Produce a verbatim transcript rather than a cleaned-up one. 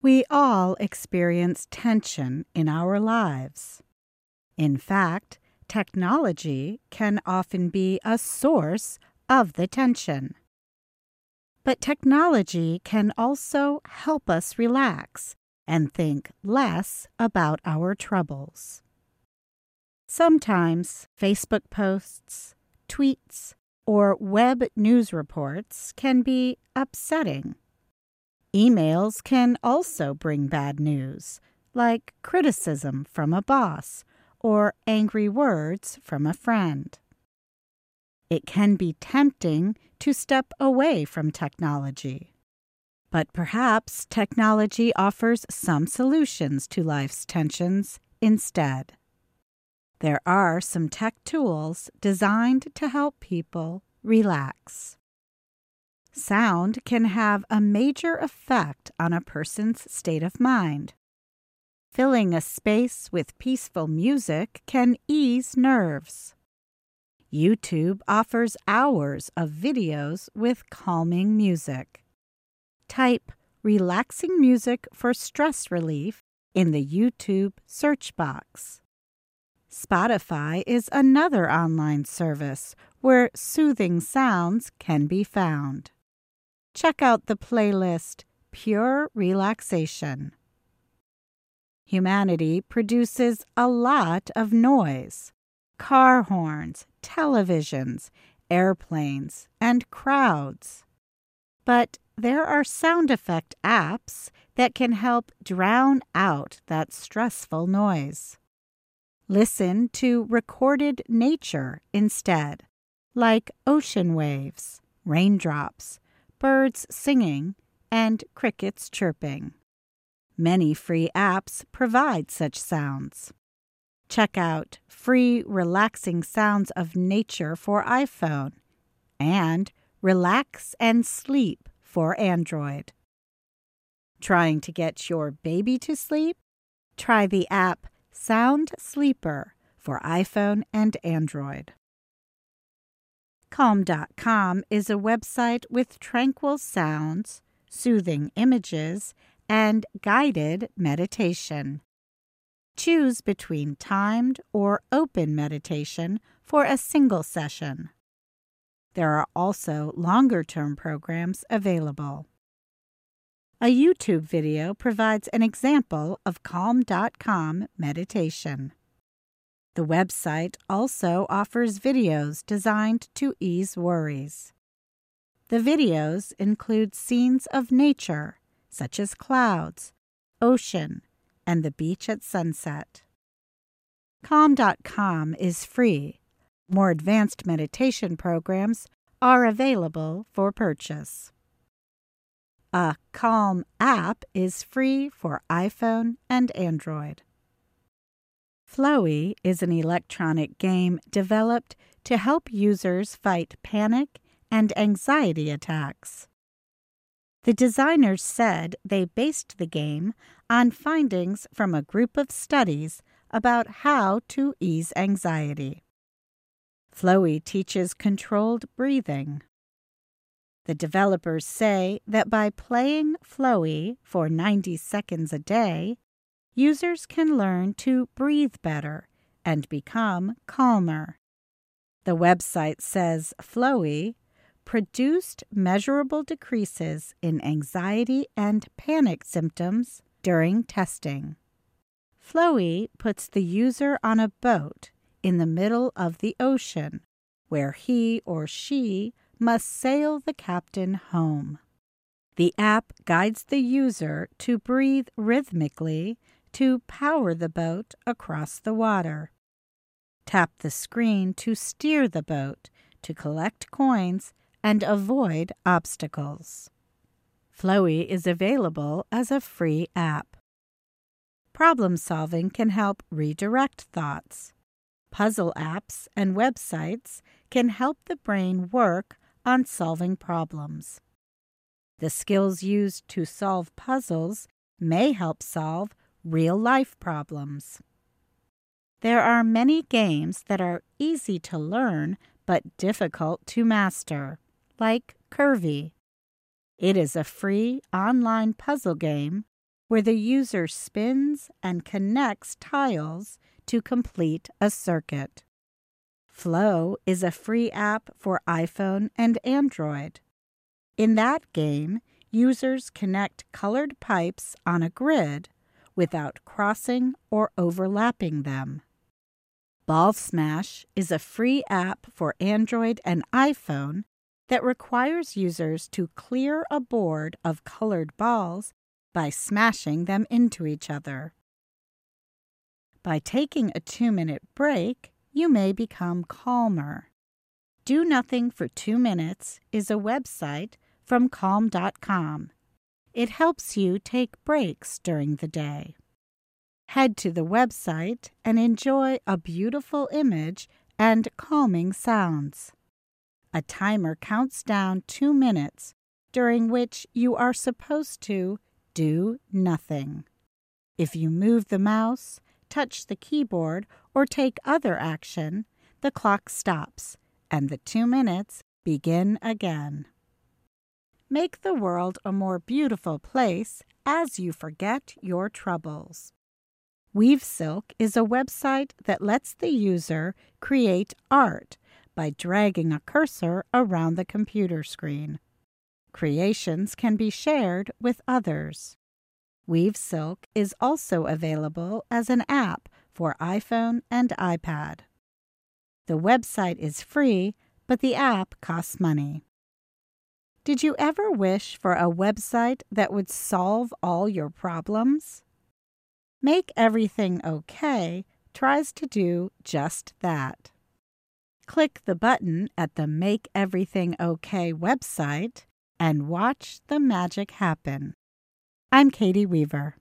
We all experience tension in our lives. In fact, technology can often be a source of the tension. But technology can also help us relax and think less about our troubles. Sometimes Facebook posts, tweets, or web news reports can be upsetting. Emails can also bring bad news, like criticism from a boss or angry words from a friend. It can be tempting to step away from technology. But perhaps technology offers some solutions to life's tensions instead. There are some tech tools designed to help people relax. Sound can have a major effect on a person's state of mind. Filling a space with peaceful music can ease nerves. YouTube offers hours of videos with calming music. Type relaxing music for stress relief in the YouTube search box. Spotify is another online service where soothing sounds can be found. Check out the playlist Pure Relaxation. Humanity produces a lot of noise. Car horns, televisions, airplanes, and crowds. But there are sound effect apps that can help drown out that stressful noise. Listen to recorded nature instead, like ocean waves, raindrops, birds singing, and crickets chirping. Many free apps provide such sounds. Check out Free Relaxing Sounds of Nature for iPhone and Relax and Sleep for Android. Trying to get your baby to sleep? Try the app Sound Sleeper for iPhone and Android. Calm dot com is a website with tranquil sounds, soothing images, and guided meditation. Choose between timed or open meditation for a single session. There are also longer-term programs available. A YouTube video provides an example of Calm dot com meditation. The website also offers videos designed to ease worries. The videos include scenes of nature, such as clouds, ocean, and the beach at sunset. Calm dot com is free. More advanced meditation programs are available for purchase. A Calm app is free for iPhone and Android. Flowy is an electronic game developed to help users fight panic and anxiety attacks. The designers said they based the game on findings from a group of studies about how to ease anxiety. Flowy teaches controlled breathing. The developers say that by playing Flowy for ninety seconds a day, users can learn to breathe better and become calmer. The website says Flowy produced measurable decreases in anxiety and panic symptoms during testing. Flowy puts the user on a boat in the middle of the ocean, where he or she must sail the captain home. The app guides the user to breathe rhythmically to power the boat across the water. Tap the screen to steer the boat, to collect coins, and avoid obstacles. Flowy is available as a free app. Problem solving can help redirect thoughts. Puzzle apps and websites can help the brain work on solving problems. The skills used to solve puzzles may help solve real-life problems. There are many games that are easy to learn but difficult to master, like Curvy. It is a free online puzzle game where the user spins and connects tiles to complete a circuit. Flow is a free app for iPhone and Android. In that game, users connect colored pipes on a grid without crossing or overlapping them. Ball Smash is a free app for Android and iPhone that requires users to clear a board of colored balls by smashing them into each other. By taking a two-minute break, you may become calmer. Do Nothing for Two Minutes is a website from calm dot com. It helps you take breaks during the day. Head to the website and enjoy a beautiful image and calming sounds. A timer counts down two minutes, during which you are supposed to do nothing. If you move the mouse, touch the keyboard, or take other action, the clock stops, and the two minutes begin again. Make the world a more beautiful place as you forget your troubles. WeaveSilk is a website that lets the user create art by dragging a cursor around the computer screen. Creations can be shared with others. WeaveSilk is also available as an app for iPhone and iPad. The website is free, but the app costs money. Did you ever wish for a website that would solve all your problems? Make Everything OK tries to do just that. Click the button at the Make Everything OK website and watch the magic happen. I'm Katie Weaver.